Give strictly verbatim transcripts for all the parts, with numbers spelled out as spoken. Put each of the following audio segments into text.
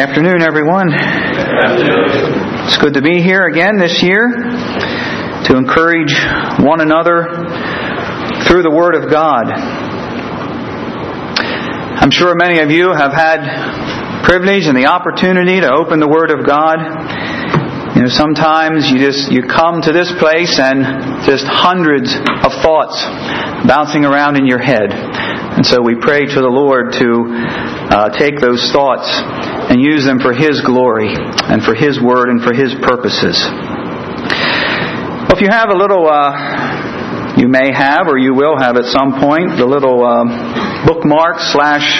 Afternoon, everyone. Afternoon. It's good to be here again this year to encourage one another through the Word of God. I'm sure many of you have had privilege and the opportunity to open the Word of God. You know, sometimes you just you come to this place and just hundreds of thoughts bouncing around in your head. And so we pray to the Lord to uh, take those thoughts and use them for His glory and for His Word and for His purposes. Well, if you have a little, uh, you may have or you will have at some point, the little uh, bookmark slash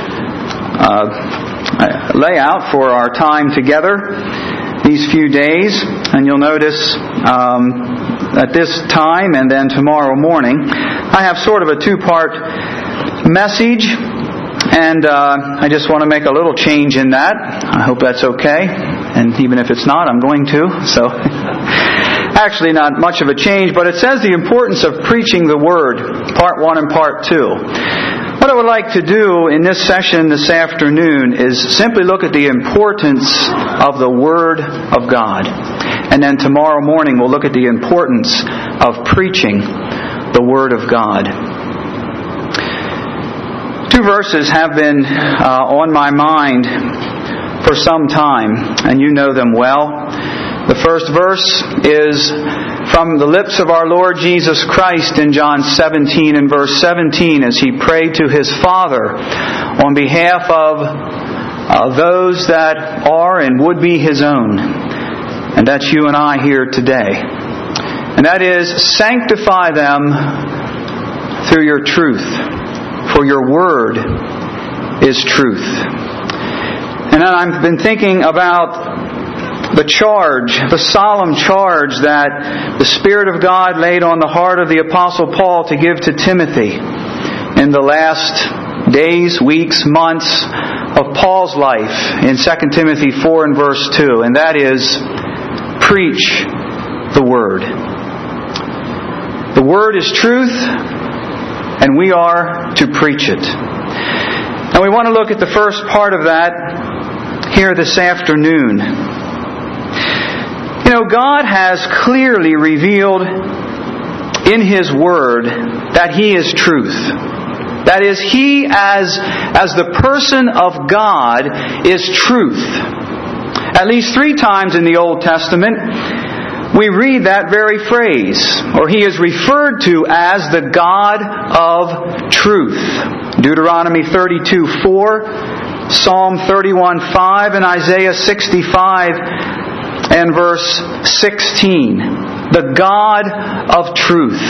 uh, layout for our time together these few days. And you'll notice um, at this time and then tomorrow morning, I have sort of a two-part message. And uh, I just want to make a little change in that. I hope that's okay. And even if it's not, I'm going to. So, actually not much of a change, but it says the importance of preaching the Word, part one and part two. What I would like to do in this session this afternoon is simply look at the importance of the Word of God. And then tomorrow morning we'll look at the importance of preaching the Word of God. Two verses have been uh, on my mind for some time, and you know them well. The first verse is from the lips of our Lord Jesus Christ in John seventeen and verse seventeen as He prayed to His Father on behalf of uh, those that are and would be His own. And that's you and I here today. And that is, sanctify them through your truth. For your word is truth. And then I've been thinking about the charge, the solemn charge that the Spirit of God laid on the heart of the Apostle Paul to give to Timothy in the last days, weeks, months of Paul's life in Second Timothy four and verse two. And that is, preach the Word. The Word is truth, and we are to preach it. And we want to look at the first part of that here this afternoon. You know, God has clearly revealed in His Word that He is truth. That is, He as, as the person of God is truth. At least three times in the Old Testament, we read that very phrase, or He is referred to as the God of truth. Deuteronomy thirty-two four, Psalm thirty-one five, and Isaiah sixty-five and verse sixteen. The God of truth.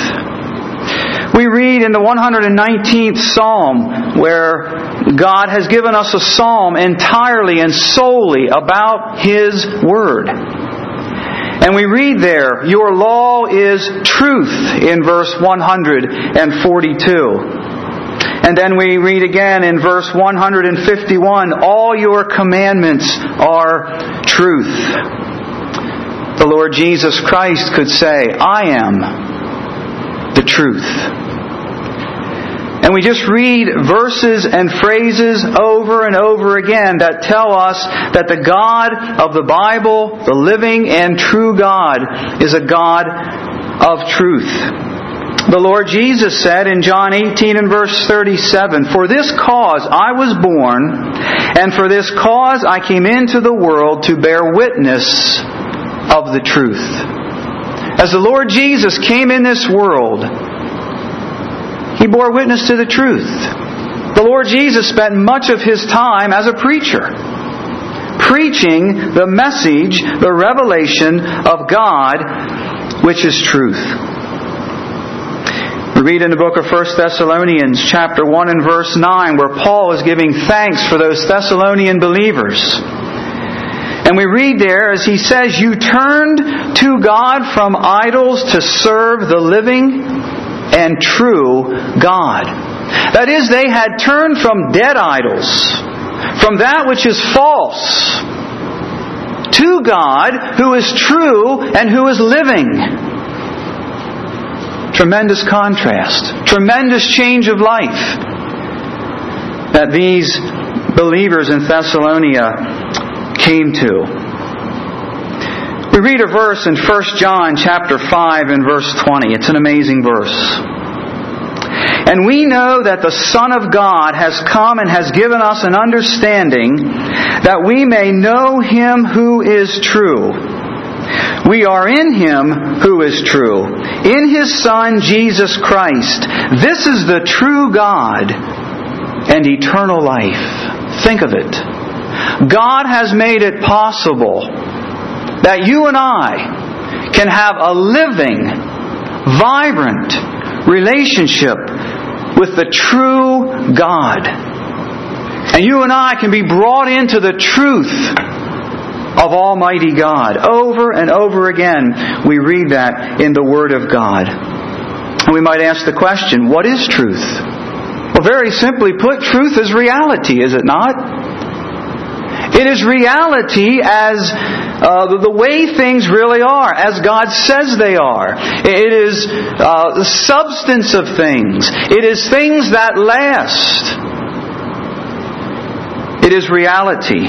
We read in the one hundred nineteenth Psalm where God has given us a psalm entirely and solely about His Word. And we read there, your law is truth in verse one hundred forty-two. And then we read again in verse one hundred fifty-one, all your commandments are truth. The Lord Jesus Christ could say, I am the truth. And we just read verses and phrases over and over again that tell us that the God of the Bible, the living and true God, is a God of truth. The Lord Jesus said in John eighteen and verse thirty-seven, for this cause I was born, and for this cause I came into the world to bear witness of the truth. As the Lord Jesus came in this world, He bore witness to the truth. The Lord Jesus spent much of His time as a preacher, preaching the message, the revelation of God, which is truth. We read in the book of First Thessalonians chapter one and verse nine where Paul is giving thanks for those Thessalonian believers. And we read there as he says, you turned to God from idols to serve the living and true God. That is, they had turned from dead idols, from that which is false, to God who is true and who is living. Tremendous contrast, tremendous change of life that these believers in Thessalonica came to. We read a verse in First John chapter five and verse twenty. It's an amazing verse. And we know that the Son of God has come and has given us an understanding that we may know Him who is true. We are in Him who is true, in His Son Jesus Christ. This is the true God and eternal life. Think of it. God has made it possible that you and I can have a living, vibrant relationship with the true God. And you and I can be brought into the truth of Almighty God. Over and over again, we read that in the Word of God. And we might ask the question, what is truth? Well, very simply put, truth is reality, is it not? It is reality as uh, the way things really are, as God says they are. It is uh, the substance of things. It is things that last. It is reality.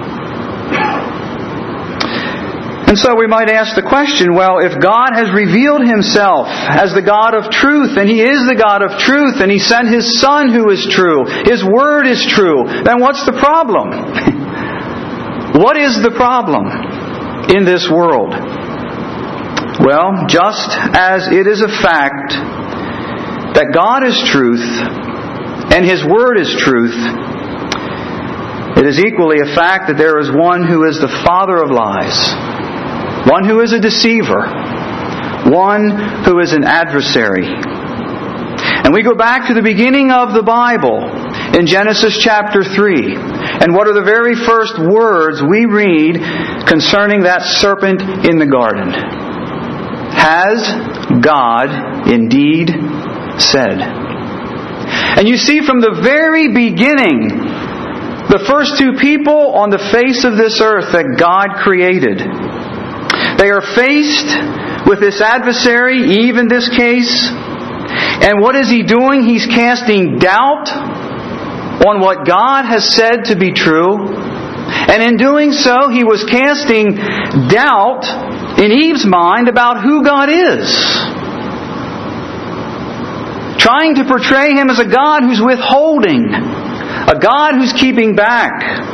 And so we might ask the question, well, if God has revealed Himself as the God of truth, and He is the God of truth, and He sent His Son who is true, His Word is true, then what's the problem? What is the problem in this world? Well, just as it is a fact that God is truth and His Word is truth, it is equally a fact that there is one who is the father of lies, one who is a deceiver, one who is an adversary. And we go back to the beginning of the Bible in Genesis chapter three. And what are the very first words we read concerning that serpent in the garden? Has God indeed said? And you see from the very beginning, the first two people on the face of this earth that God created, they are faced with this adversary, Eve in this case. And what is he doing? He's casting doubt on what God has said to be true. And in doing so, he was casting doubt in Eve's mind about who God is. Trying to portray Him as a God who's withholding, a God who's keeping back.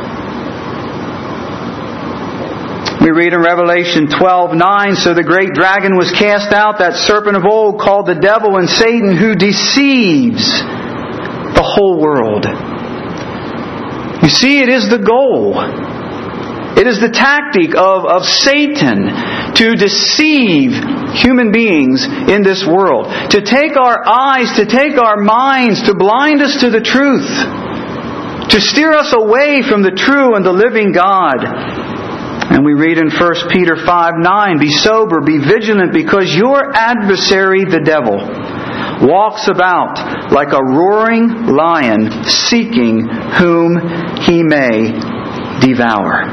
We read in Revelation twelve nine, so the great dragon was cast out, that serpent of old called the devil and Satan, who deceives the whole world. You see, it is the goal. It is the tactic of, of Satan to deceive human beings in this world. To take our eyes, to take our minds, to blind us to the truth. To steer us away from the true and the living God. And we read in First Peter five nine, be sober, be vigilant, because your adversary, the devil, walks about like a roaring lion, seeking whom he may devour.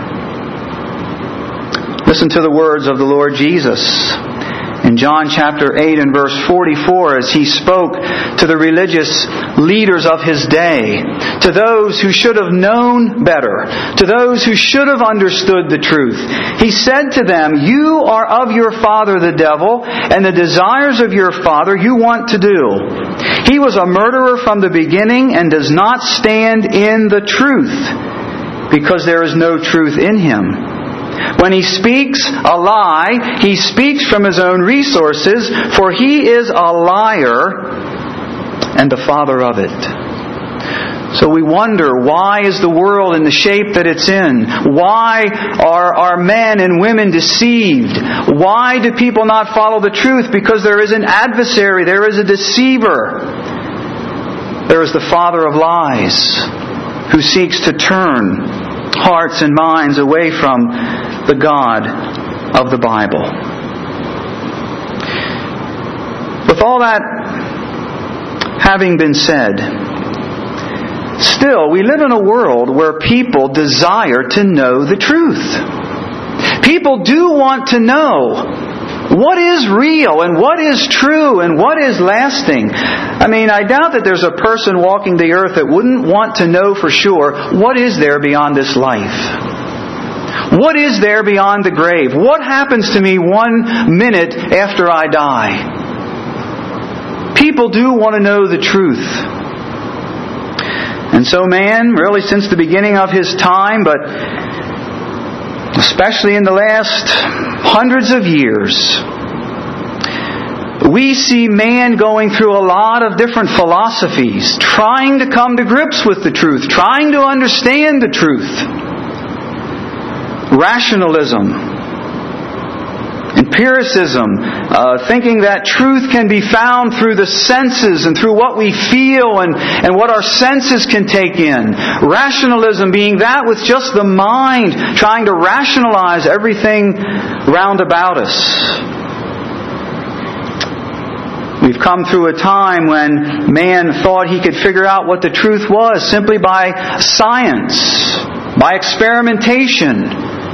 Listen to the words of the Lord Jesus in John chapter eight and verse forty-four, as He spoke to the religious leaders of His day, to those who should have known better, to those who should have understood the truth. He said to them, you are of your father the devil, and the desires of your father you want to do. He was a murderer from the beginning and does not stand in the truth, because there is no truth in him. When he speaks a lie, he speaks from his own resources, for he is a liar and the father of it. So we wonder, why is the world in the shape that it's in? Why are, are men and women deceived? Why do people not follow the truth? Because there is an adversary, there is a deceiver. There is the father of lies, who seeks to turn hearts and minds away from the God of the Bible. With all that having been said, still we live in a world where people desire to know the truth. People do want to know what is real and what is true and what is lasting. I mean, I doubt that there's a person walking the earth that wouldn't want to know for sure what is there beyond this life. What is there beyond the grave? What happens to me one minute after I die? People do want to know the truth. And so man, really since the beginning of his time, but especially in the last hundreds of years, we see man going through a lot of different philosophies, trying to come to grips with the truth, trying to understand the truth. Rationalism, empiricism, uh, thinking that truth can be found through the senses and through what we feel and, and what our senses can take in. Rationalism being that with just the mind, trying to rationalize everything round about us. We've come through a time when man thought he could figure out what the truth was simply by science, by experimentation,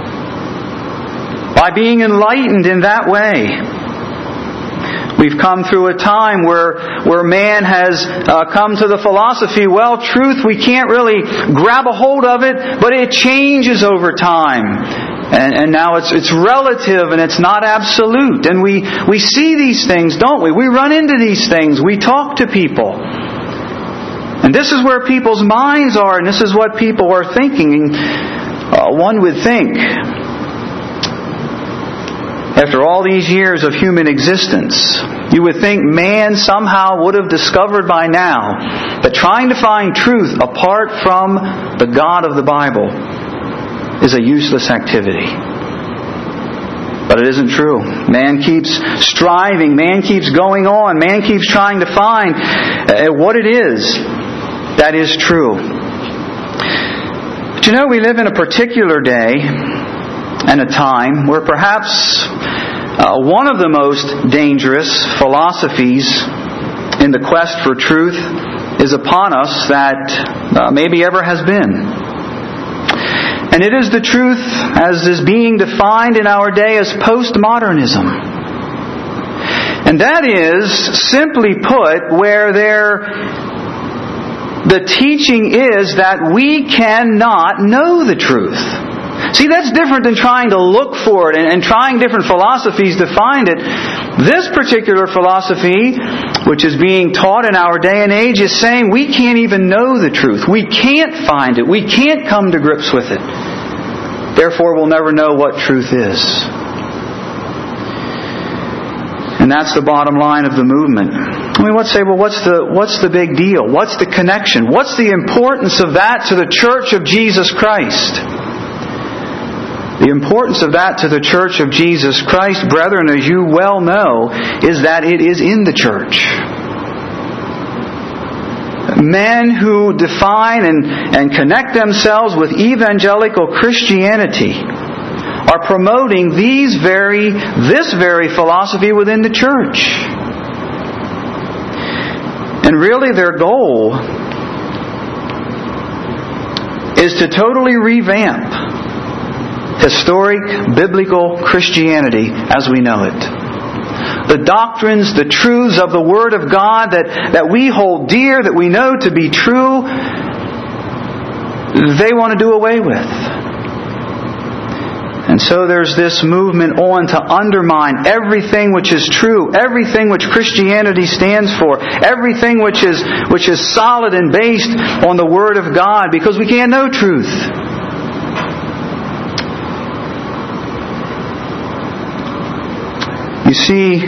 by being enlightened in that way. We've come through a time where where man has uh, come to the philosophy, well, truth, we can't really grab a hold of it, but it changes over time. And, and now it's it's relative and it's not absolute. And we, we see these things, don't we? We run into these things. We talk to people. And this is where people's minds are, and this is what people are thinking. Uh, one would think, after all these years of human existence, you would think man somehow would have discovered by now that trying to find truth apart from the God of the Bible is a useless activity. But it isn't true. Man keeps striving. Man keeps going on. Man keeps trying to find what it is that is true. But you know, we live in a particular day and a time where perhaps uh, one of the most dangerous philosophies in the quest for truth is upon us that uh, maybe ever has been. And it is the truth as is being defined in our day as postmodernism. And that is, simply put, where there the teaching is that we cannot know the truth. See, that's different than trying to look for it and, and trying different philosophies to find it. This particular philosophy, which is being taught in our day and age, is saying we can't even know the truth. We can't find it. We can't come to grips with it. Therefore, we'll never know what truth is. And that's the bottom line of the movement. I mean, let's say, well, what's the what's the big deal? What's the connection? What's the importance of that to the Church of Jesus Christ? The importance of that to the Church of Jesus Christ, brethren, as you well know, is that it is in the church. Men who define and, and connect themselves with evangelical Christianity are promoting these very, this very philosophy within the church. And really their goal is to totally revamp historic biblical Christianity as we know it. The doctrines, the truths of the Word of God that, that we hold dear, that we know to be true, they want to do away with. And so there's this movement on to undermine everything which is true, everything which Christianity stands for, everything which is which is solid and based on the Word of God, because we can't know truth. You see,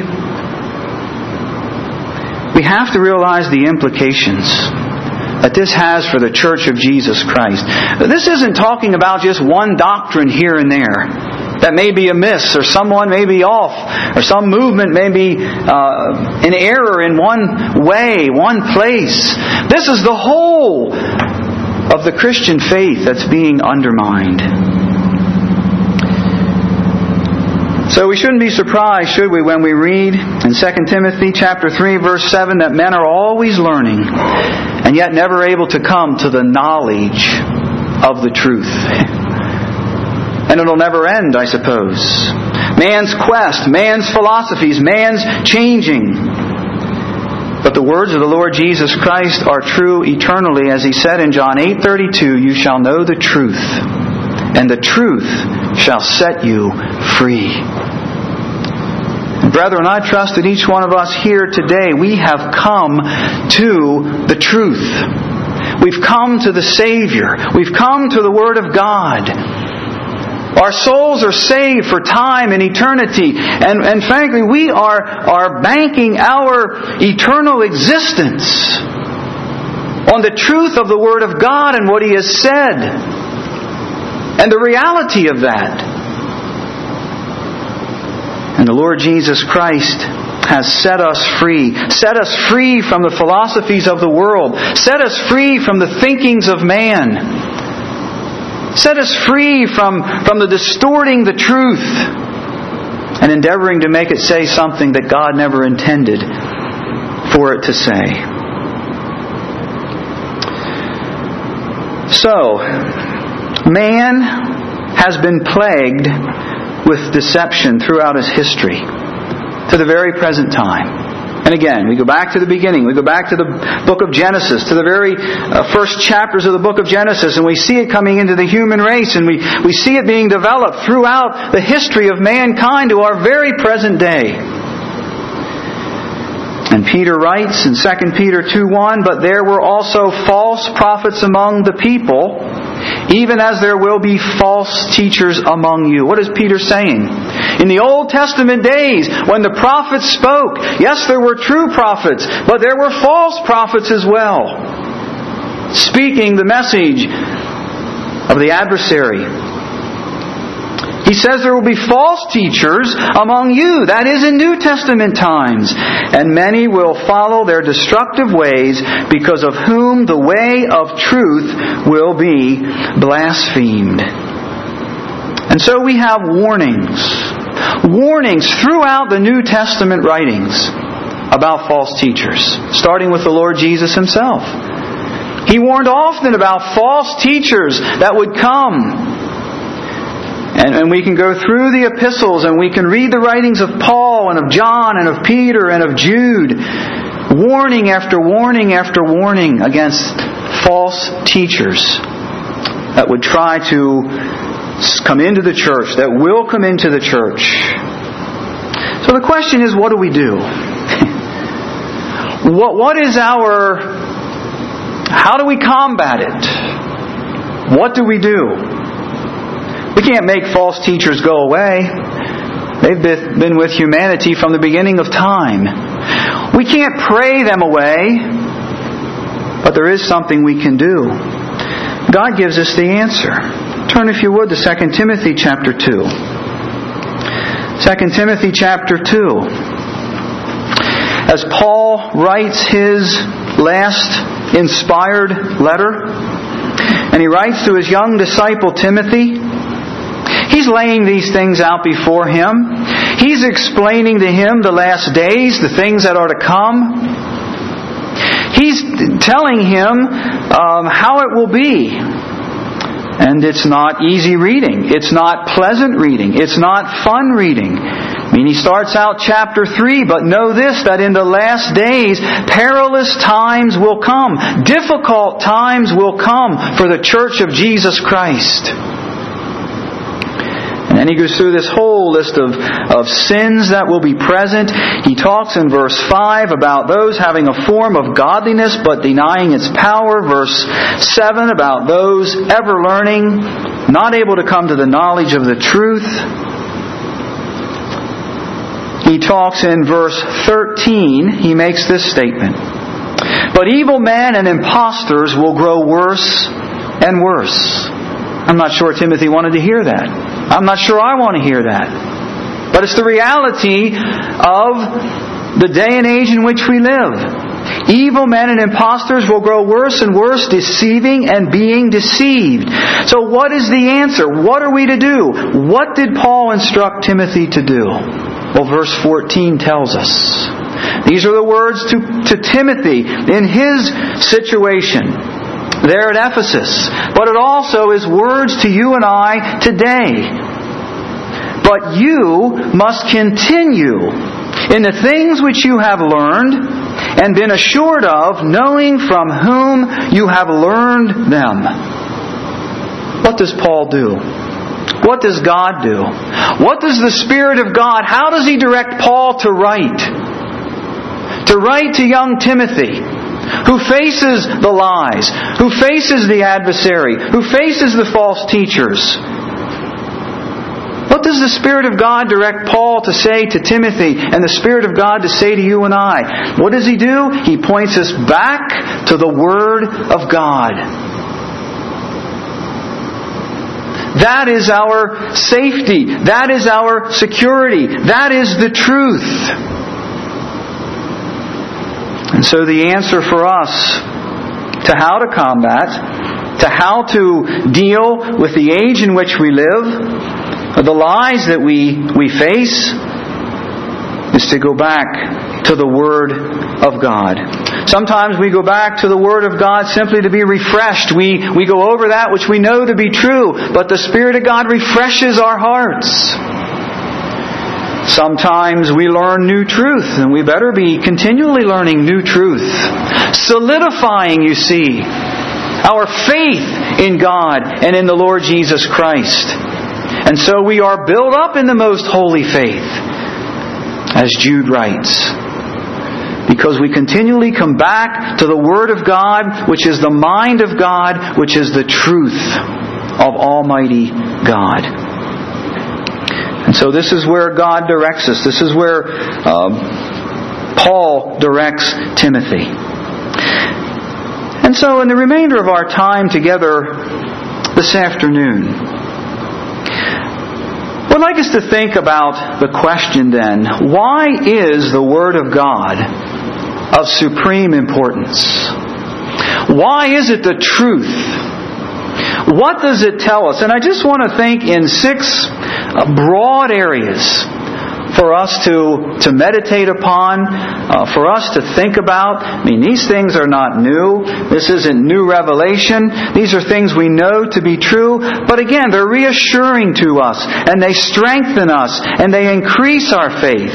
we have to realize the implications that this has for the Church of Jesus Christ. This isn't talking about just one doctrine here and there that may be amiss, or someone may be off, or some movement may be uh, in error in one way, one place. This is the whole of the Christian faith that's being undermined. So we shouldn't be surprised, should we, when we read in Second Timothy chapter three, verse seven, that men are always learning and yet never able to come to the knowledge of the truth. And it'll never end, I suppose. Man's quest, man's philosophies, man's changing. But the words of the Lord Jesus Christ are true eternally, as He said in John eight thirty-two, "You shall know the truth, and the truth shall set you free. And brethren, I trust that each one of us here today, we have come to the truth. We've come to the Savior. We've come to the Word of God. Our souls are saved for time and eternity. And, and frankly, we are, are banking our eternal existence on the truth of the Word of God and what He has said. And the reality of that. And the Lord Jesus Christ has set us free. Set us free from the philosophies of the world. Set us free from the thinkings of man. Set us free from, from the distorting the truth and endeavoring to make it say something that God never intended for it to say. So, man has been plagued with deception throughout his history to the very present time. And again, we go back to the beginning. We go back to the book of Genesis, to the very uh, first chapters of the book of Genesis, and we see it coming into the human race, and we, we see it being developed throughout the history of mankind to our very present day. And Peter writes in Second Peter two one, "But there were also false prophets among the people, even as there will be false teachers among you." What is Peter saying? In the Old Testament days, when the prophets spoke, yes, there were true prophets, but there were false prophets as well, speaking the message of the adversary. He says there will be false teachers among you. That is in New Testament times. And many will follow their destructive ways, because of whom the way of truth will be blasphemed. And so we have warnings. Warnings throughout the New Testament writings about false teachers, starting with the Lord Jesus Himself. He warned often about false teachers that would come. And, and we can go through the epistles and we can read the writings of Paul and of John and of Peter and of Jude. Warning after warning after warning against false teachers that would try to come into the church, that will come into the church. So the question is, what do we do? what, what is our... How do we combat it? What do we do? We can't make false teachers go away. They've been with humanity from the beginning of time. We can't pray them away, but there is something we can do. God gives us the answer. Turn, if you would, to Second Timothy chapter two. Second Timothy chapter two. As Paul writes his last inspired letter, and he writes to his young disciple Timothy, he's laying these things out before him. He's explaining to him the last days, the things that are to come. He's telling him um, how it will be. And it's not easy reading. It's not pleasant reading. It's not fun reading. I mean, he starts out chapter three, "But know this, that in the last days perilous times will come." Difficult times will come for the church of Jesus Christ. And then he goes through this whole list of, of sins that will be present. He talks in verse five about those having a form of godliness but denying its power. Verse seven about those ever learning, not able to come to the knowledge of the truth. He talks in verse thirteen, he makes this statement: "But evil men and impostors will grow worse and worse." I'm not sure Timothy wanted to hear that. I'm not sure I want to hear that. But it's the reality of the day and age in which we live. Evil men and impostors will grow worse and worse, deceiving and being deceived. So what is the answer? What are we to do? What did Paul instruct Timothy to do? Well, verse fourteen tells us. These are the words to, to Timothy in his situation there at Ephesus. But it also is words to you and I today. "But you must continue in the things which you have learned and been assured of, knowing from whom you have learned them." What does Paul do? what does God do? What does the Spirit of God, how does He direct Paul to write? To write to young Timothy, who faces the lies, who faces the adversary, who faces the false teachers. What does the Spirit of God direct Paul to say to Timothy and the Spirit of God to say to you and I? What does He do? He points us back to the Word of God. That is our safety. That is our security. That is the truth. And so the answer for us to how to combat, to how to deal with the age in which we live, the lies that we, we face, is to go back to the Word of God. Sometimes we go back to the Word of God simply to be refreshed. We, we go over that which we know to be true, but the Spirit of God refreshes our hearts. Sometimes we learn new truth, and we better be continually learning new truth. Solidifying, you see, our faith in God and in the Lord Jesus Christ. And so we are built up in the most holy faith, as Jude writes, because we continually come back to the Word of God, which is the mind of God, which is the truth of Almighty God. And so this is where God directs us. This is where uh, Paul directs Timothy. And so in the remainder of our time together this afternoon, I'd like us to think about the question then, why is the Word of God of supreme importance? Why is it the truth? What does it tell us? And I just want to think in six broad areas for us to, to meditate upon, uh, for us to think about. I mean, these things are not new. This isn't new revelation. These are things we know to be true. But again, they're reassuring to us, and they strengthen us, and they increase our faith.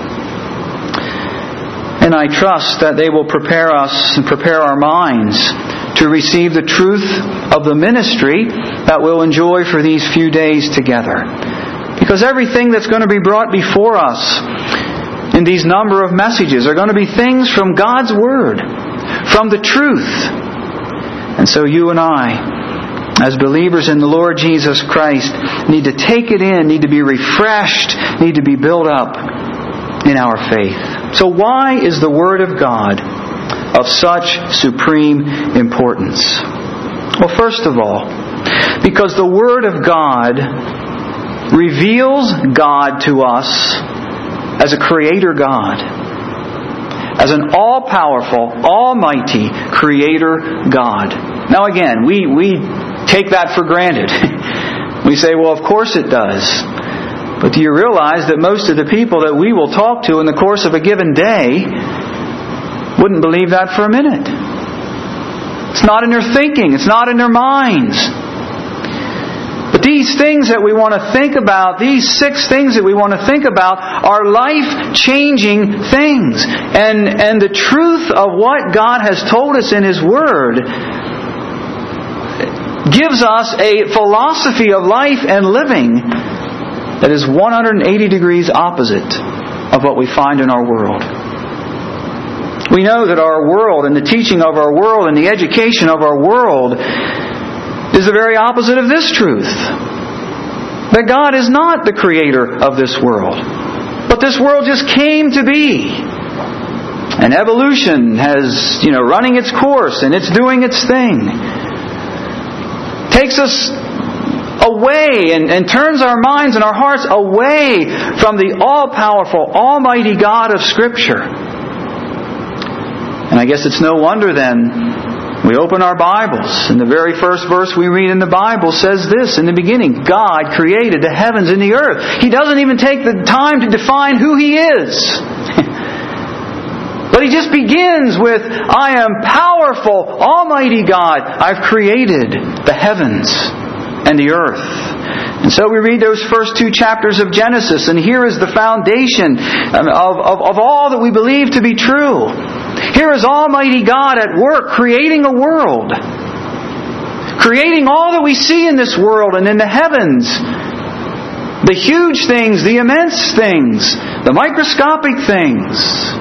And I trust that they will prepare us and prepare our minds to receive the truth of the ministry that we'll enjoy for these few days together. Because everything that's going to be brought before us in these number of messages are going to be things from God's Word, from the truth. And so you and I, as believers in the Lord Jesus Christ, need to take it in, need to be refreshed, need to be built up in our faith. So why is the Word of God of such supreme importance? Well, first of all, because the Word of God reveals God to us as a Creator God, as an all-powerful, almighty Creator God. Now again, we, we take that for granted. We say, well, of course it does. But do you realize that most of the people that we will talk to in the course of a given day wouldn't believe that for a minute? It's not in their thinking. It's not in their minds. But these things that we want to think about, these six things that we want to think about, are life-changing things. And, and the truth of what God has told us in His Word gives us a philosophy of life and living that is one hundred eighty degrees opposite of what we find in our world. We know that our world and the teaching of our world and the education of our world is the very opposite of this truth. That God is not the creator of this world. But this world just came to be. And evolution has, you know, running its course and it's doing its thing. Takes us away and, and turns our minds and our hearts away from the all-powerful, almighty God of Scripture. And I guess it's no wonder then we open our Bibles, and the very first verse we read in the Bible says this: in the beginning, God created the heavens and the earth. He doesn't even take the time to define who He is. But He just begins with, I am powerful, almighty God. I've created the heavens and the earth. And so we read those first two chapters of Genesis, and here is the foundation of, of, of all that we believe to be true. Here is Almighty God at work creating a world. Creating all that we see in this world and in the heavens. The huge things, the immense things, the microscopic things.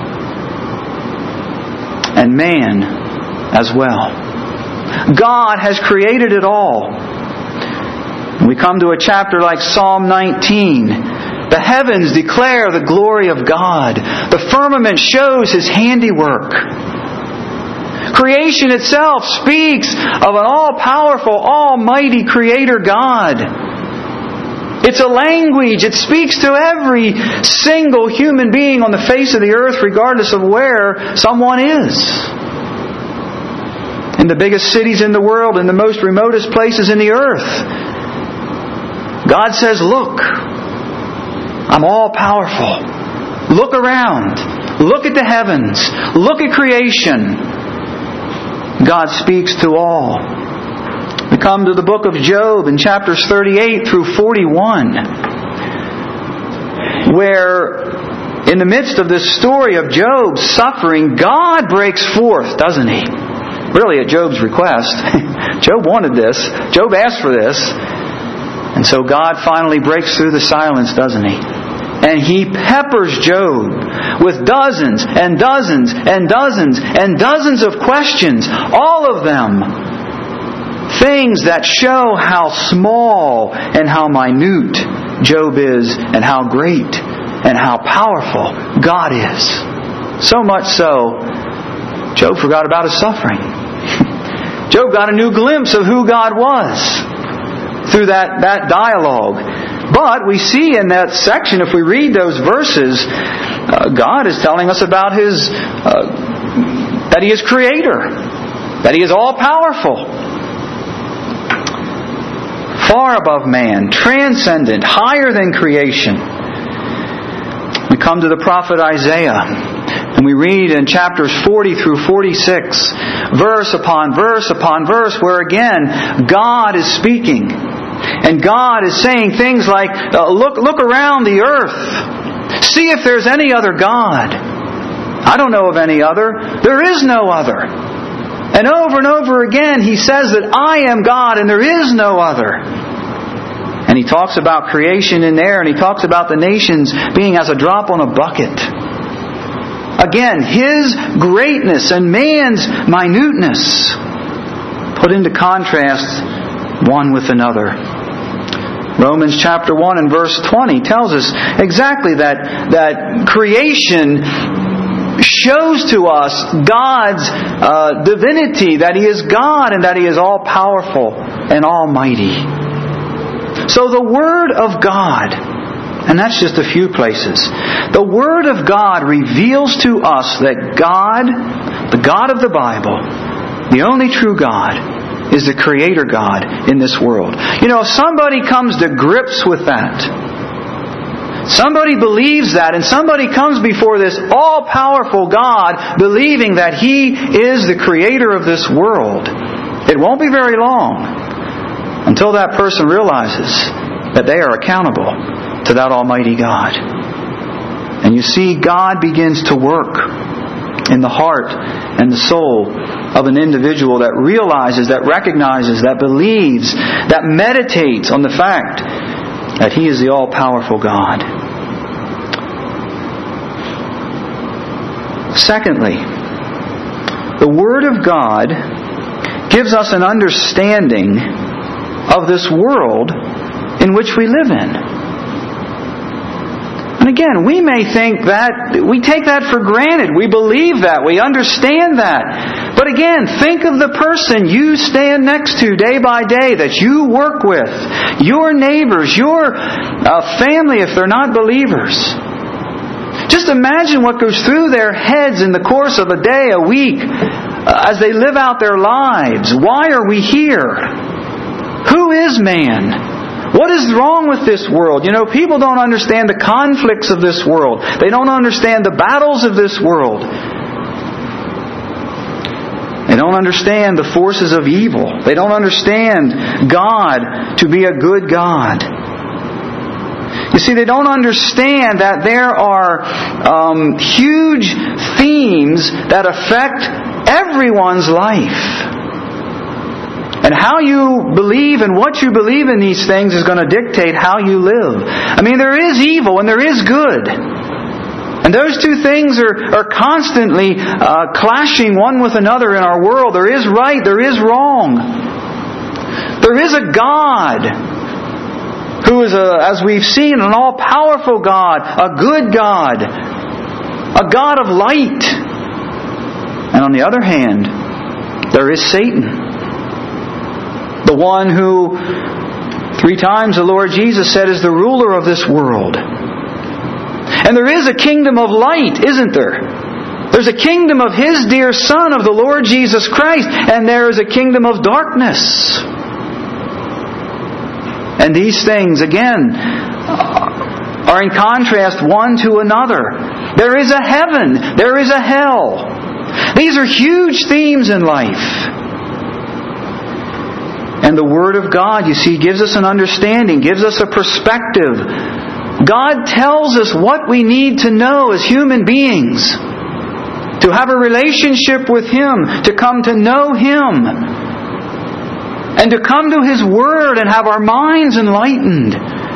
And man as well. God has created it all. We come to a chapter like Psalm nineteen. The heavens declare the glory of God. The firmament shows His handiwork. Creation itself speaks of an all-powerful, almighty Creator God. It's a language. It speaks to every single human being on the face of the earth, regardless of where someone is. In the biggest cities in the world, in the most remotest places in the earth, God says, look, I'm all-powerful. Look around. Look at the heavens. Look at creation. God speaks to all. We come to the book of Job in chapters thirty-eight through forty-one, where in the midst of this story of Job's suffering, God breaks forth, doesn't He? Really at Job's request. Job wanted this. Job asked for this. And so God finally breaks through the silence, doesn't He? And He peppers Job with dozens and dozens and dozens and dozens of questions. All of them things that show how small and how minute Job is and how great and how powerful God is. So much so, Job forgot about his suffering. Job got a new glimpse of who God was through that, that dialogue. But we see in that section, if we read those verses, uh, God is telling us about His, uh, that He is Creator, that He is all-powerful, far above man, transcendent, higher than creation. We come to the prophet Isaiah, and we read in chapters forty through forty-six, verse upon verse upon verse, where again, God is speaking. And God is saying things like, uh, look, look around the earth. See if there's any other God. I don't know of any other. There is no other. And over and over again, He says that I am God and there is no other. And He talks about creation in there, and He talks about the nations being as a drop on a bucket. Again, His greatness and man's minuteness put into contrast one with another. Romans chapter one and verse twenty tells us exactly that, that creation shows to us God's uh, divinity, that He is God and that He is all-powerful and almighty. So the Word of God, and that's just a few places, the Word of God reveals to us that God, the God of the Bible, the only true God, is the Creator God in this world. You know, if somebody comes to grips with that, somebody believes that, and somebody comes before this all-powerful God believing that He is the Creator of this world, it won't be very long until that person realizes that they are accountable to that Almighty God. And you see, God begins to work in the heart and the soul of an individual that realizes, that recognizes, that believes, that meditates on the fact that He is the all-powerful God. Secondly, the Word of God gives us an understanding of this world in which we live in. And again, we may think that, we take that for granted. We believe that. We understand that. But again, think of the person you stand next to day by day, that you work with, your neighbors, your uh, family if they're not believers. Just imagine what goes through their heads in the course of a day, a week, uh, as they live out their lives. Why are we here? Who is man? What is wrong with this world? You know, people don't understand the conflicts of this world. They don't understand the battles of this world. They don't understand the forces of evil. They don't understand God to be a good God. You see, they don't understand that there are um, huge themes that affect everyone's life. And how you believe and what you believe in these things is going to dictate how you live. I mean, there is evil and there is good. And those two things are, are constantly uh, clashing one with another in our world. There is right, there is wrong. There is a God who is, a, as we've seen, an all-powerful God, a good God, a God of light. And on the other hand, there is Satan. The one who, three times the Lord Jesus said, is the ruler of this world. And there is a kingdom of light, isn't there? There's a kingdom of His dear Son, of the Lord Jesus Christ, and there is a kingdom of darkness. And these things, again, are in contrast one to another. There is a heaven. There is a hell. These are huge themes in life. And the Word of God, you see, gives us an understanding, gives us a perspective. God tells us what we need to know as human beings. To have a relationship with Him, to come to know Him. And to come to His Word and have our minds enlightened.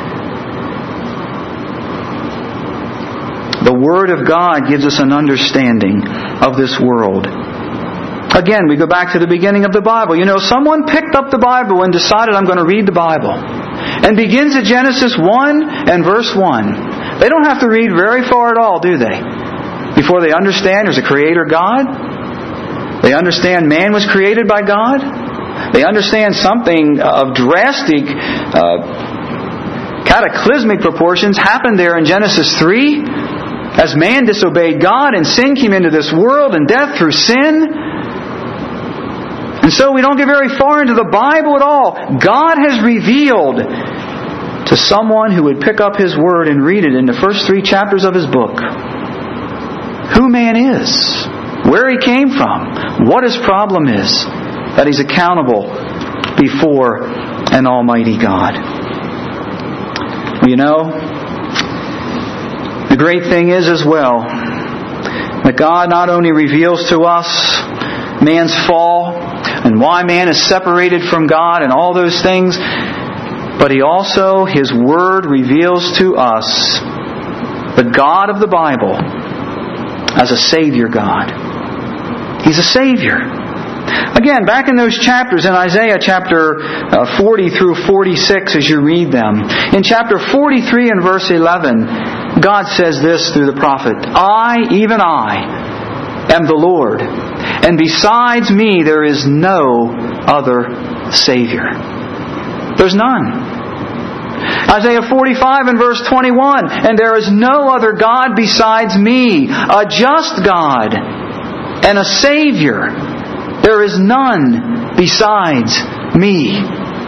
The Word of God gives us an understanding of this world. Again, we go back to the beginning of the Bible. You know, someone picked up the Bible and decided, I'm going to read the Bible. And begins at Genesis one and verse one. They don't have to read very far at all, do they? Before they understand there's a Creator God. They understand man was created by God. They understand something of drastic, uh, cataclysmic proportions happened there in Genesis three. As man disobeyed God and sin came into this world and death through sin. And so we don't get very far into the Bible at all. God has revealed to someone who would pick up His Word and read it in the first three chapters of His book who man is, where he came from, what his problem is, that he's accountable before an almighty God. You know, the great thing is as well that God not only reveals to us man's fall and why man is separated from God and all those things, but He also, His Word reveals to us the God of the Bible as a Savior God. He's a Savior. Again, back in those chapters, in Isaiah chapter forty through forty-six, as you read them, in chapter forty-three and verse eleven, God says this through the prophet, I, even I, am the Lord, and besides me there is no other Savior. There's none. Isaiah forty-five and verse twenty-one, and there is no other God besides me, a just God and a Savior. There is none besides me.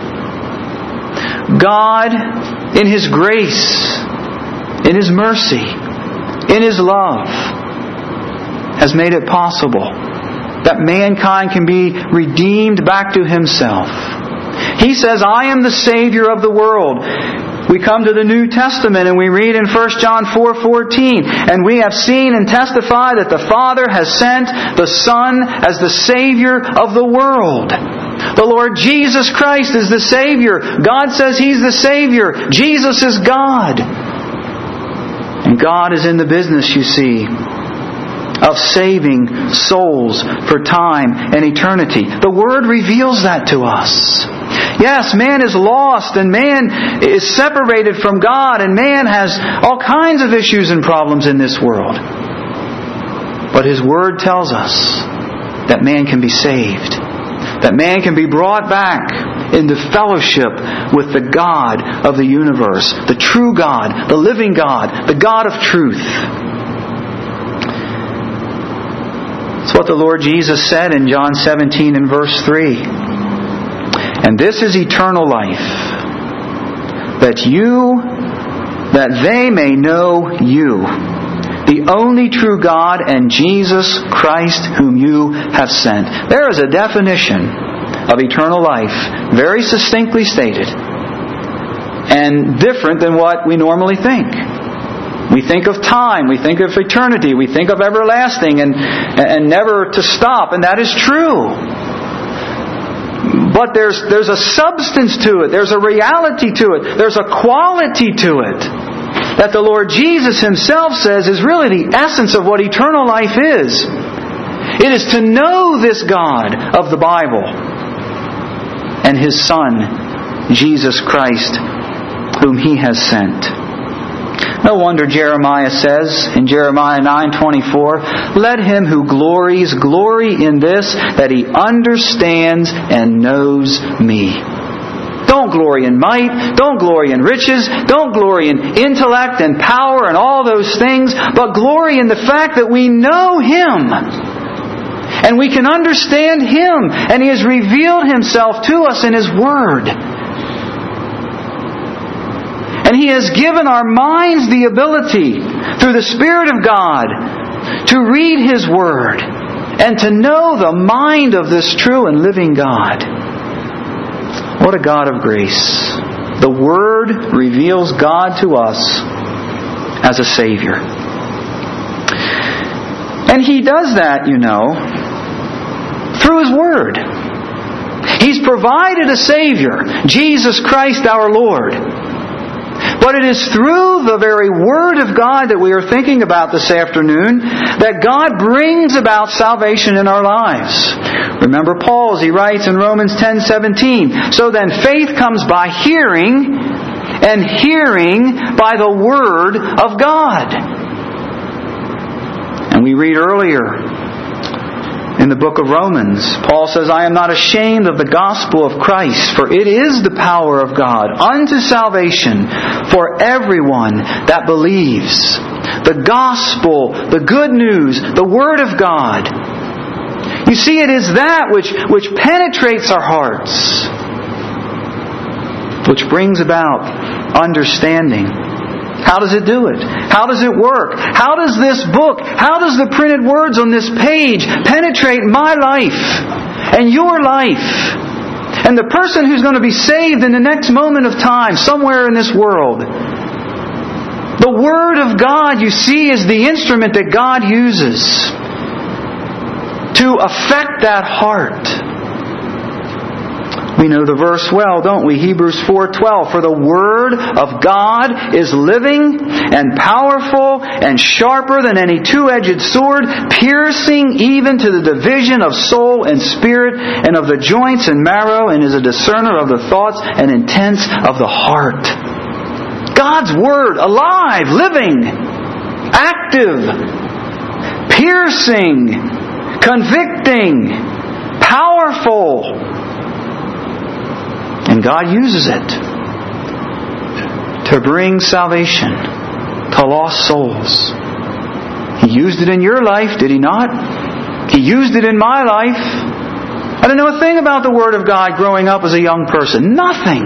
God, in His grace, in His mercy, in His love, has made it possible that mankind can be redeemed back to Himself. He says, I am the Savior of the world. We come to the New Testament and we read in First John four fourteen, and we have seen and testified that the Father has sent the Son as the Savior of the world. The Lord Jesus Christ is the Savior. God says He's the Savior. Jesus is God. And God is in the business, you see, of saving souls for time and eternity. The Word reveals that to us. Yes, man is lost and man is separated from God and man has all kinds of issues and problems in this world. But His Word tells us that man can be saved. That man can be brought back into fellowship with the God of the universe. The true God, the living God, the God of truth. That's what the Lord Jesus said in John seventeen and verse three. And this is eternal life, that you, that they may know you, the only true God, and Jesus Christ whom you have sent. There is a definition of eternal life, very succinctly stated, and different than what we normally think. We think of time, we think of eternity, we think of everlasting and, and never to stop, and that is true. But there's, there's a substance to it. There's a reality to it. There's a quality to it that the Lord Jesus Himself says is really the essence of what eternal life is. It is to know this God of the Bible and His Son, Jesus Christ, whom He has sent. No wonder Jeremiah says in Jeremiah nine twenty-four, "Let him who glories glory in this, that he understands and knows me." Don't glory in might, don't glory in riches, don't glory in intellect and power and all those things, but glory in the fact that we know Him. And we can understand Him, and He has revealed Himself to us in His Word. And He has given our minds the ability, through the Spirit of God, to read His Word and to know the mind of this true and living God. What a God of grace. The Word reveals God to us as a Savior. And He does that, you know, through His Word. He's provided a Savior, Jesus Christ our Lord. But it is through the very Word of God that we are thinking about this afternoon that God brings about salvation in our lives. Remember Paul as he writes in Romans ten seventeen, "So then faith comes by hearing, and hearing by the Word of God." And we read earlier in the book of Romans, Paul says, "I am not ashamed of the gospel of Christ, for it is the power of God unto salvation for everyone that believes." The gospel, the good news, the Word of God. You see, it is that which, which penetrates our hearts, which brings about understanding. How does it do it? How does it work? How does this book, how does the printed words on this page penetrate my life and your life and the person who's going to be saved in the next moment of time somewhere in this world? The Word of God, you see, is the instrument that God uses to affect that heart. We know the verse well, don't we? Hebrews four twelve. "For the Word of God is living and powerful and sharper than any two-edged sword, piercing even to the division of soul and spirit and of the joints and marrow, and is a discerner of the thoughts and intents of the heart." God's Word, alive, living, active, piercing, convicting, powerful. And God uses it to bring salvation to lost souls. He used it in your life, did He not? He used it in my life. I didn't know a thing about the Word of God growing up as a young person. Nothing.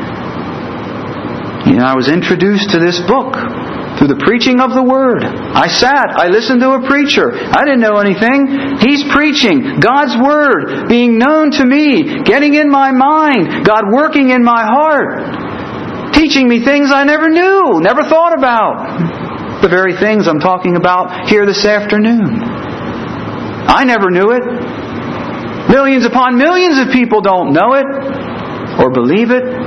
You know, I was introduced to this book through the preaching of the Word. I sat, I listened to a preacher. I didn't know anything. He's preaching God's Word, being known to me, getting in my mind, God working in my heart, teaching me things I never knew, never thought about. The very things I'm talking about here this afternoon. I never knew it. Millions upon millions of people don't know it or believe it.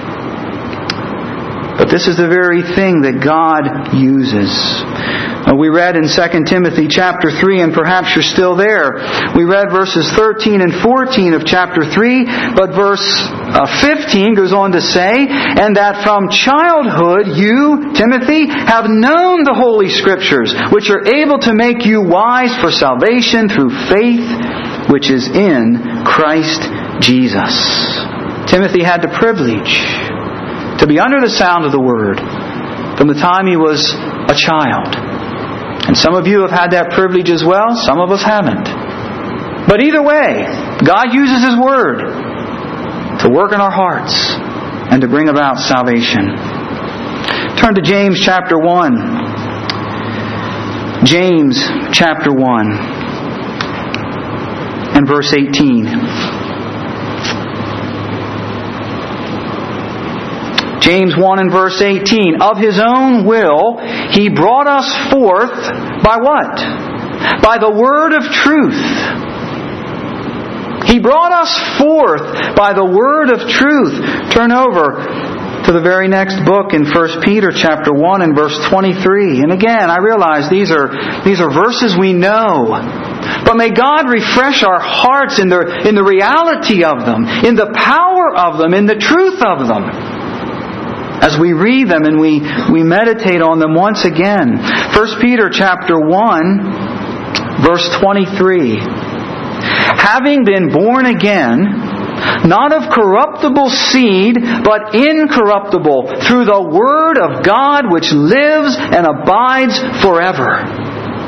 But this is the very thing that God uses. We read in Second Timothy chapter three, and perhaps you're still there. We read verses thirteen and fourteen of chapter three, but verse fifteen goes on to say, "And that from childhood you, Timothy, have known the Holy Scriptures, which are able to make you wise for salvation through faith, which is in Christ Jesus." Timothy had the privilege to be under the sound of the Word from the time he was a child. And some of you have had that privilege as well. Some of us haven't. But either way, God uses His Word to work in our hearts and to bring about salvation. Turn to James chapter one. James chapter one and verse eighteen. James one and verse eighteen. "Of His own will He brought us forth" by what? "By the word of truth." He brought us forth by the word of truth. Turn over to the very next book in First Peter chapter one and verse twenty-three. And again, I realize these are these are verses we know. But may God refresh our hearts in the in the reality of them, in the power of them, in the truth of them, as we read them and we, we meditate on them once again. First Peter chapter one, verse twenty-three. Having been born again, not of corruptible seed, but incorruptible, through the Word of God which lives and abides forever.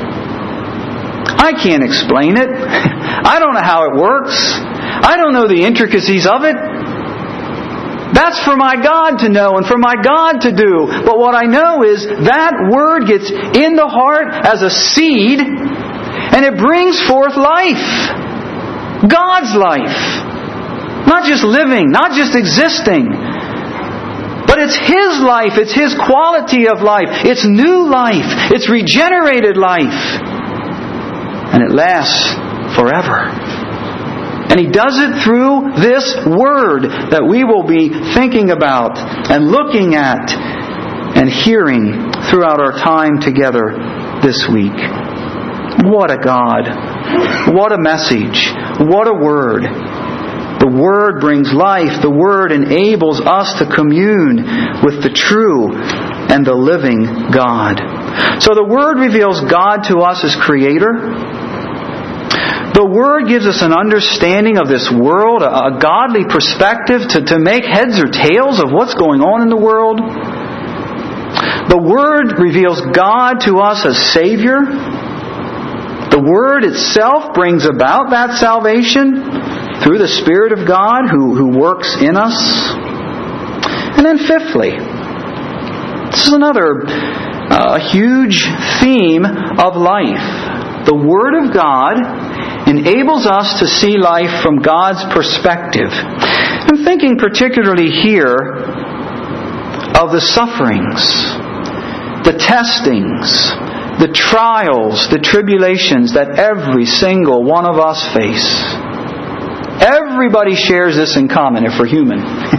I can't explain it. I don't know how it works. I don't know the intricacies of it. That's for my God to know and for my God to do. But what I know is that Word gets in the heart as a seed, and it brings forth life. God's life. Not just living, not just existing. But it's His life. It's His quality of life. It's new life. It's regenerated life. And it lasts forever. And He does it through this Word that we will be thinking about and looking at and hearing throughout our time together this week. What a God. What a message. What a Word. The Word brings life. The Word enables us to commune with the true and the living God. So the Word reveals God to us as Creator. The Word gives us an understanding of this world, a godly perspective to, to make heads or tails of what's going on in the world. The Word reveals God to us as Savior. The Word itself brings about that salvation through the Spirit of God who, who works in us. And then fifthly, this is another uh, huge theme of life. The Word of God enables us to see life from God's perspective. I'm thinking particularly here of the sufferings, the testings, the trials, the tribulations that every single one of us face. Everybody shares this in common if we're human.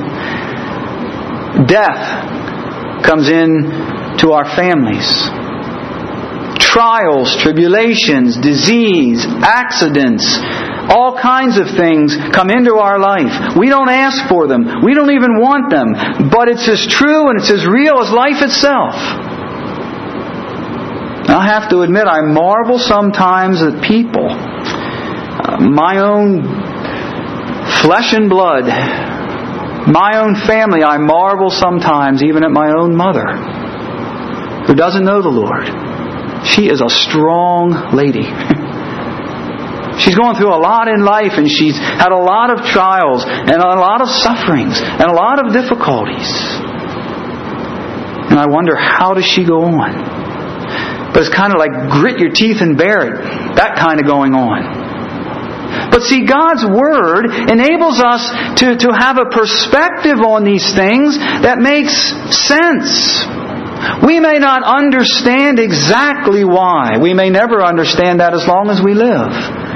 Death comes in to our families. Trials, tribulations, disease, accidents, all kinds of things come into our life. We don't ask for them. We don't even want them. But it's as true and it's as real as life itself. I have to admit, I marvel sometimes at people, uh, my own flesh and blood, my own family. I marvel sometimes even at my own mother, who doesn't know the Lord. She is a strong lady. She's going through a lot in life, and she's had a lot of trials and a lot of sufferings and a lot of difficulties. And I wonder, how does she go on? But it's kind of like grit your teeth and bear it. That kind of going on. But see, God's Word enables us to, to have a perspective on these things that makes sense. We may not understand exactly why. We may never understand that as long as we live.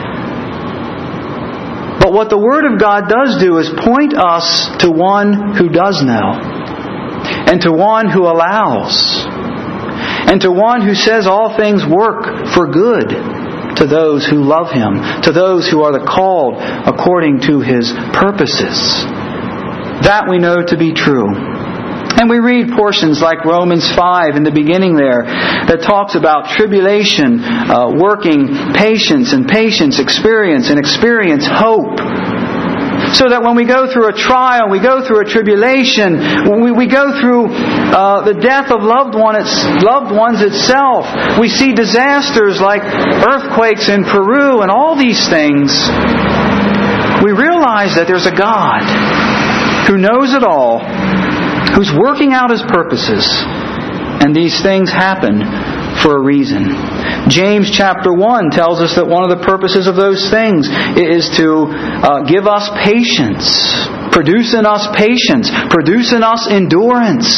But what the Word of God does do is point us to one who does know. And to one who allows. And to one who says all things work for good to those who love Him. To those who are the called according to His purposes. That we know to be true. And we read portions like Romans five in the beginning there that talks about tribulation, uh, working patience, and patience experience, and experience hope. So that when we go through a trial, we go through a tribulation, we, we go through uh, the death of loved, one, it's, loved ones itself, we see disasters like earthquakes in Peru and all these things, we realize that there's a God who knows it all, who's working out His purposes. And these things happen for a reason. James chapter one tells us that one of the purposes of those things is to uh, give us patience. Produce in us patience. Produce in us endurance.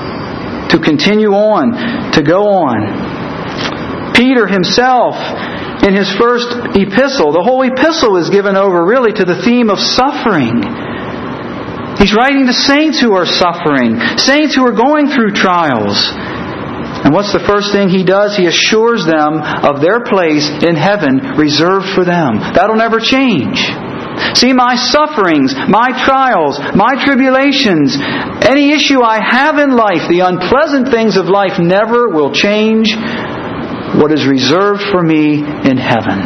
To continue on. To go on. Peter himself in his first epistle. The whole epistle is given over really to the theme of suffering. He's writing to saints who are suffering, saints who are going through trials. And what's the first thing he does? He assures them of their place in heaven reserved for them. That'll never change. See, my sufferings, my trials, my tribulations, any issue I have in life, the unpleasant things of life never will change what is reserved for me in heaven.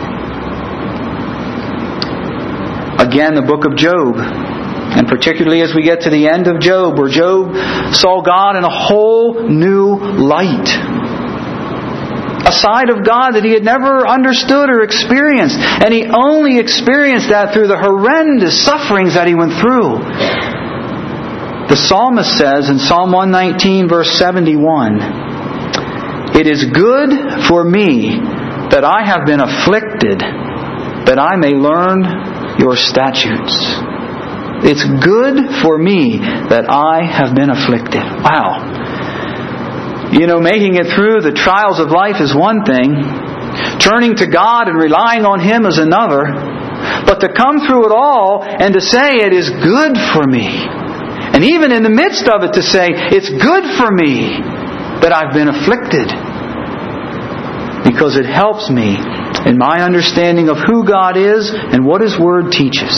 Again, the book of Job, and particularly as we get to the end of Job, where Job saw God in a whole new light. A side of God that he had never understood or experienced. And he only experienced that through the horrendous sufferings that he went through. The psalmist says in Psalm one nineteen, verse seventy-one, "It is good for me that I have been afflicted, that I may learn your statutes." It's good for me that I have been afflicted. Wow. You know, making it through the trials of life is one thing. Turning to God and relying on Him is another. But to come through it all and to say it is good for me. And even in the midst of it to say it's good for me that I've been afflicted. Because it helps me in my understanding of who God is and what His Word teaches.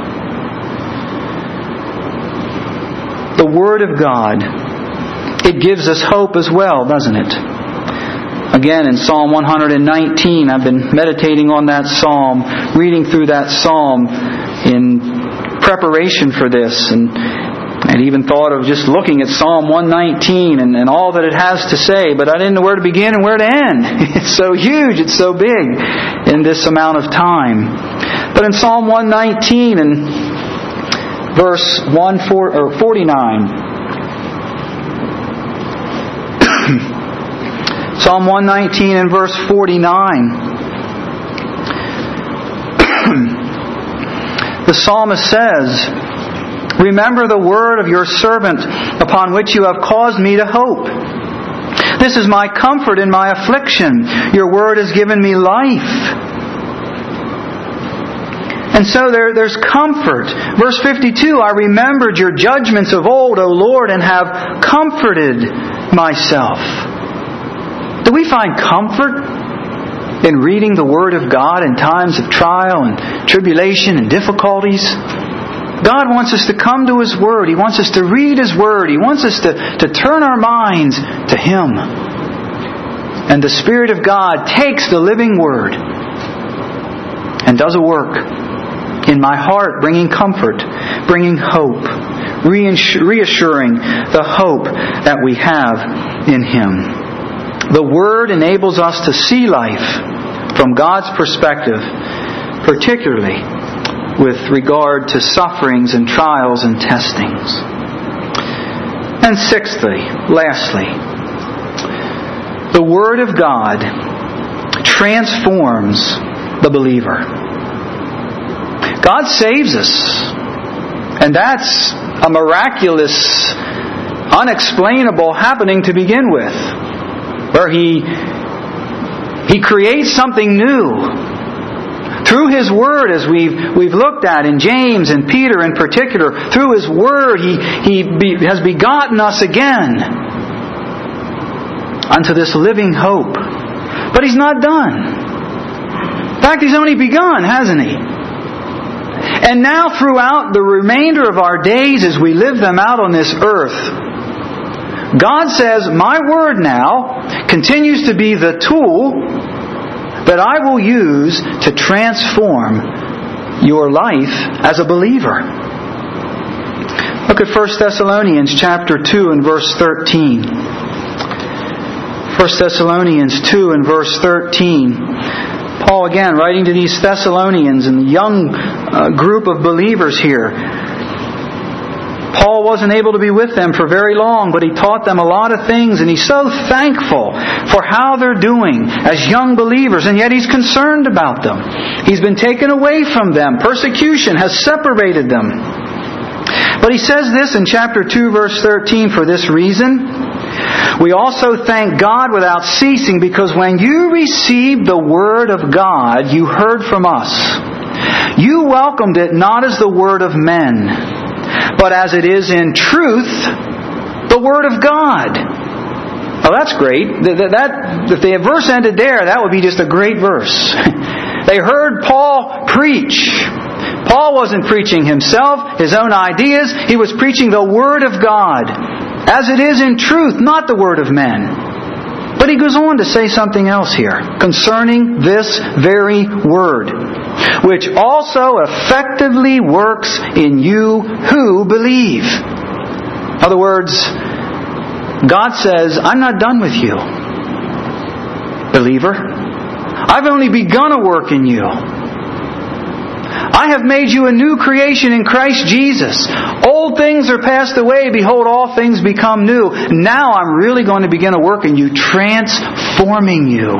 The Word of God, it gives us hope as well, doesn't it? Again, in Psalm one nineteen, I've been meditating on that psalm, reading through that psalm in preparation for this, and I'd even thought of just looking at Psalm one nineteen and, and all that it has to say, but I didn't know where to begin and where to end. It's so huge, it's so big in this amount of time. But in Psalm one nineteen and verse one forty-nine, Psalm one nineteen and verse forty-nine. The psalmist says, "Remember the word of your servant upon which you have caused me to hope. This is my comfort in my affliction. Your word has given me life." And so there, there's comfort. Verse fifty-two, "I remembered your judgments of old, O Lord, and have comforted myself." Do we find comfort in reading the Word of God in times of trial and tribulation and difficulties? God wants us to come to His Word. He wants us to read His Word. He wants us to, to turn our minds to Him. And the Spirit of God takes the living Word and does a work in my heart, bringing comfort, bringing hope, reassuring the hope that we have in Him. The Word enables us to see life from God's perspective, particularly with regard to sufferings and trials and testings. And sixthly, lastly, the Word of God transforms the believer. God saves us, and that's a miraculous, unexplainable happening to begin with. Where He He creates something new. Through His Word, as we've we've looked at in James and Peter in particular, through His Word He, he be, has begotten us again unto this living hope. But He's not done. In fact, He's only begun, hasn't He? And now throughout the remainder of our days as we live them out on this earth, God says, my Word now continues to be the tool that I will use to transform your life as a believer. Look at First Thessalonians chapter two and verse thirteen. First Thessalonians two and verse thirteen. Paul again writing to these Thessalonians and the young uh, group of believers here. Paul wasn't able to be with them for very long, but he taught them a lot of things, and he's so thankful for how they're doing as young believers, and yet he's concerned about them. He's been taken away from them. Persecution has separated them. But he says this in chapter two, verse thirteen, "For this reason, We also thank God without ceasing, because when you received the Word of God you heard from us, you welcomed it not as the word of men, but as it is in truth the Word of God. Oh, that's great. That, that, if the verse ended there, that would be just a great verse. They heard Paul preach. Paul wasn't preaching himself, his own ideas. He was preaching the Word of God, as it is in truth, not the word of men. But he goes on to say something else here concerning this very Word, which also effectively works in you who believe. In other words, God says, I'm not done with you, believer. I've only begun a work in you. I have made you a new creation in Christ Jesus. Old things are passed away. Behold, all things become new. Now I'm really going to begin a work in you, transforming you.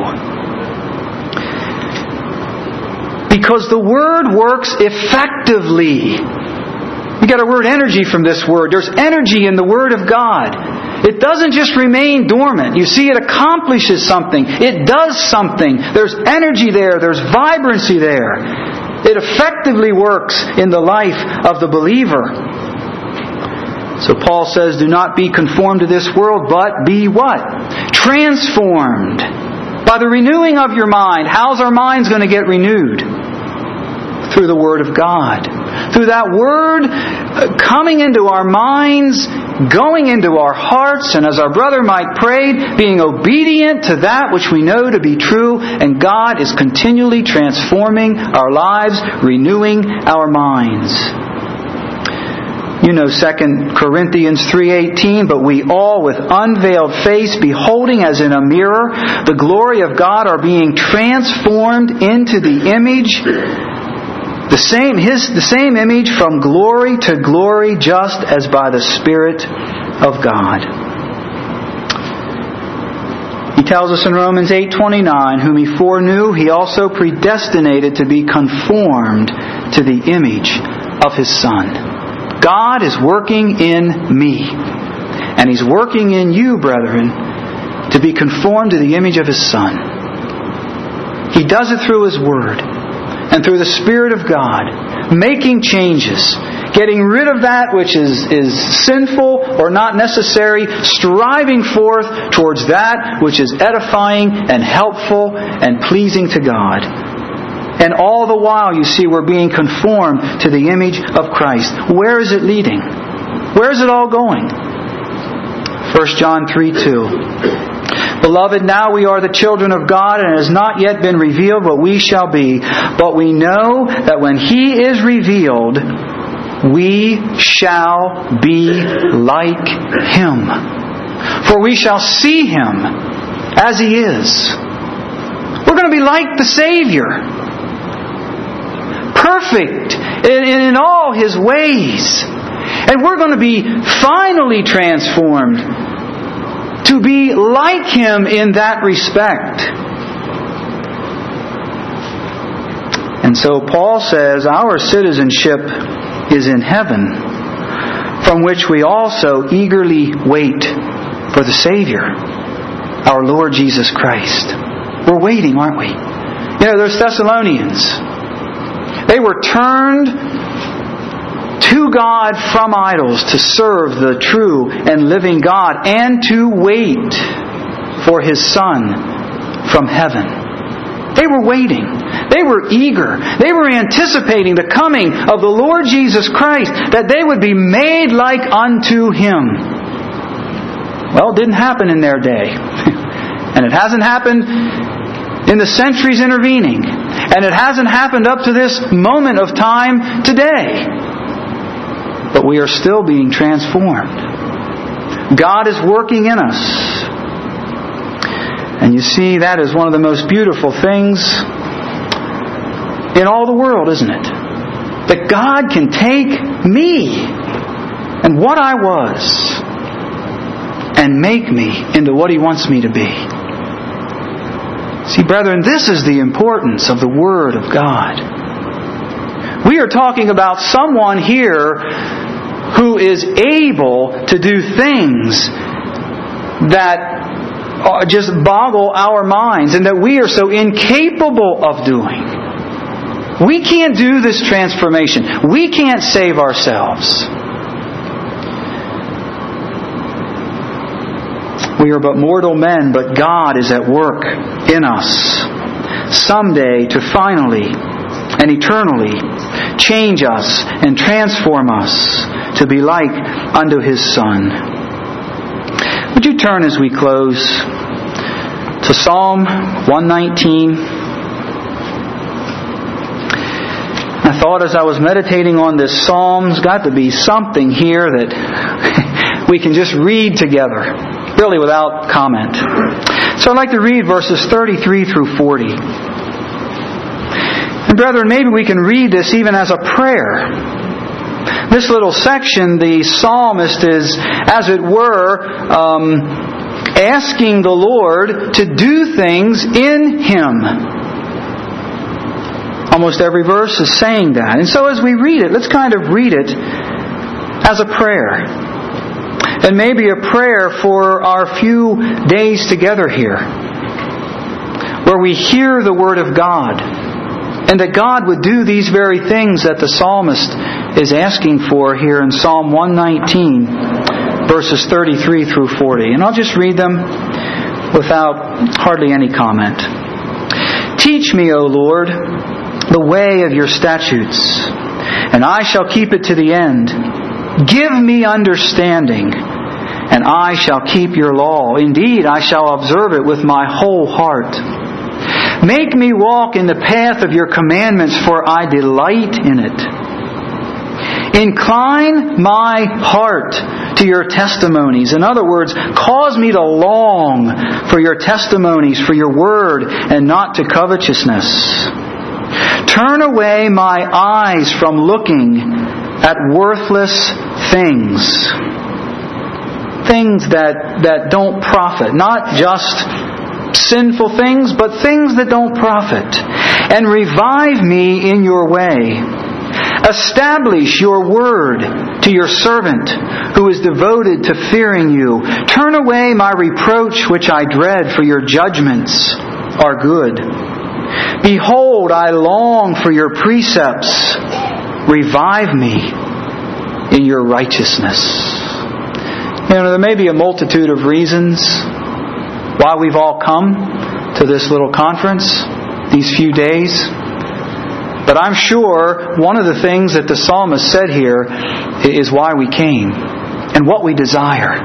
Because the Word works effectively. We got our word energy from this word. There's energy in the Word of God. It doesn't just remain dormant. You see, it accomplishes something. It does something. There's energy there. There's vibrancy there. It effectively works in the life of the believer. So Paul says, do not be conformed to this world, but be what? Transformed by the renewing of your mind. How's our minds going to get renewed? Through the Word of God. Through that Word coming into our minds, going into our hearts, and as our brother Mike prayed, being obedient to that which we know to be true, and God is continually transforming our lives, renewing our minds. You know Second Corinthians three eighteen, but we all with unveiled face, beholding as in a mirror the glory of God, are being transformed into the image The same, his, the same image from glory to glory, just as by the Spirit of God. He tells us in Romans eight twenty-nine, whom He foreknew, He also predestinated to be conformed to the image of His Son. God is working in me. And He's working in you, brethren, to be conformed to the image of His Son. He does it through His Word. And through the Spirit of God, making changes, getting rid of that which is, is sinful or not necessary, striving forth towards that which is edifying and helpful and pleasing to God. And all the while, you see, we're being conformed to the image of Christ. Where is it leading? Where is it all going? First John three two. Beloved, now we are the children of God, and it has not yet been revealed what we shall be. But we know that when He is revealed, we shall be like Him. For we shall see Him as He is. We're going to be like the Savior. Perfect in, in all His ways. And we're going to be finally transformed to be like Him in that respect. And so Paul says our citizenship is in heaven, from which we also eagerly wait for the Savior, our Lord Jesus Christ. We're waiting, aren't we? You know, those Thessalonians, they were turned to God from idols to serve the true and living God and to wait for His Son from heaven. They were waiting. They were eager. They were anticipating the coming of the Lord Jesus Christ, that they would be made like unto Him. Well, it didn't happen in their day. And it hasn't happened in the centuries intervening. And it hasn't happened up to this moment of time today. But we are still being transformed. God is working in us. And you see, that is one of the most beautiful things in all the world, isn't it? That God can take me and what I was and make me into what He wants me to be. See, brethren, this is the importance of the Word of God. We are talking about someone here who is able to do things that just boggle our minds and that we are so incapable of doing. We can't do this transformation. We can't save ourselves. We are but mortal men, but God is at work in us someday to finally and eternally change us and transform us to be like unto His Son. Would you turn as we close to Psalm one nineteen? I thought as I was meditating on this psalm, there's got to be something here that we can just read together, really without comment. So I'd like to read verses thirty-three through forty. And brethren, maybe we can read this even as a prayer. This little section, the psalmist is, as it were, um, asking the Lord to do things in Him. Almost every verse is saying that. And so as we read it, let's kind of read it as a prayer. And maybe a prayer for our few days together here, where we hear the Word of God, and that God would do these very things that the psalmist is asking for here in Psalm one nineteen, verses thirty-three through forty. And I'll just read them without hardly any comment. Teach me, O Lord, the way of your statutes, and I shall keep it to the end. Give me understanding, and I shall keep your law. Indeed, I shall observe it with my whole heart. Make me walk in the path of your commandments, for I delight in it. Incline my heart to your testimonies. In other words, cause me to long for your testimonies, for your word, and not to covetousness. Turn away my eyes from looking at worthless things. Things that, that don't profit. Not just sinful things, but things that don't profit. And revive me in your way. Establish your word to your servant who is devoted to fearing you. Turn away my reproach which I dread, for your judgments are good. Behold, I long for your precepts. Revive me in your righteousness. You know, there may be a multitude of reasons why we've all come to this little conference these few days. But I'm sure one of the things that the psalmist said here is why we came and what we desire.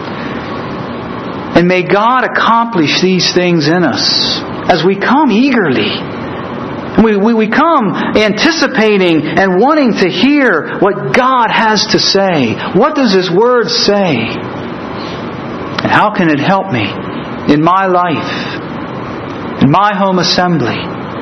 And may God accomplish these things in us as we come eagerly. We, we, we come anticipating and wanting to hear what God has to say. What does His Word say? And how can it help me in my life, in my home assembly?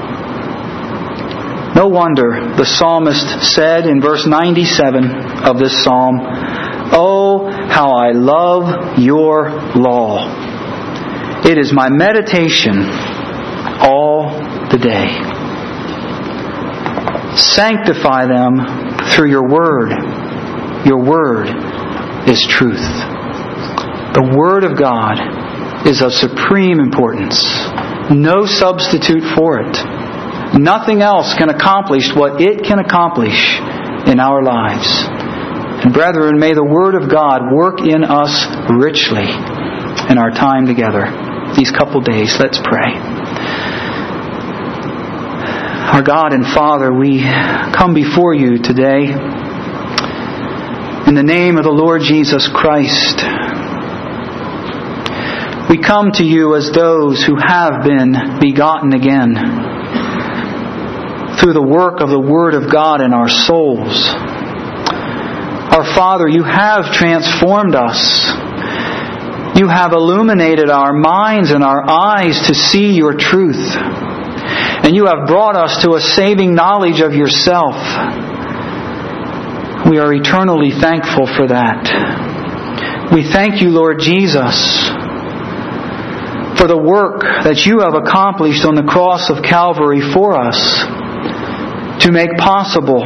No wonder the psalmist said in verse ninety-seven of this psalm, "Oh, how I love your law. It is my meditation all the day." Sanctify them through your word. Your word is truth. The Word of God is of supreme importance. No substitute for it. Nothing else can accomplish what it can accomplish in our lives. And brethren, may the Word of God work in us richly in our time together. These couple days, let's pray. Our God and Father, we come before you today in the name of the Lord Jesus Christ. We come to you as those who have been begotten again through the work of the Word of God in our souls. Our Father, you have transformed us. You have illuminated our minds and our eyes to see your truth. And you have brought us to a saving knowledge of yourself. We are eternally thankful for that. We thank you, Lord Jesus, for the work that you have accomplished on the cross of Calvary for us to make possible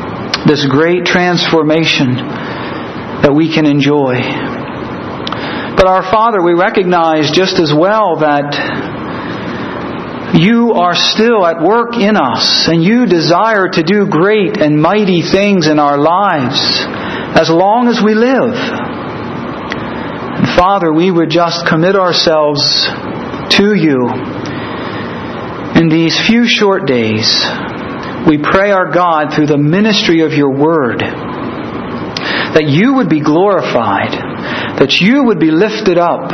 this great transformation that we can enjoy. But our Father, we recognize just as well that You are still at work in us, and You desire to do great and mighty things in our lives as long as we live. And Father, we would just commit ourselves to You in these few short days. We pray, our God, through the ministry of Your Word, that You would be glorified, that You would be lifted up.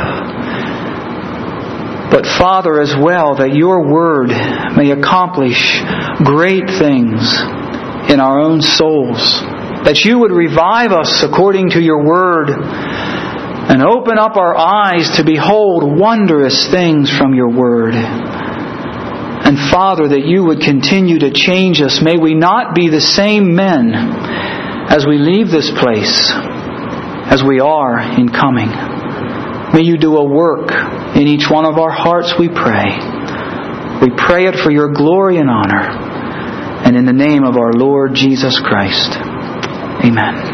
But Father, as well, that Your Word may accomplish great things in our own souls. That You would revive us according to Your Word and open up our eyes to behold wondrous things from Your Word. And Father, that You would continue to change us. May we not be the same men as we leave this place as we are in coming. May You do a work in each one of our hearts, we pray. We pray it for Your glory and honor. And in the name of our Lord Jesus Christ. Amen.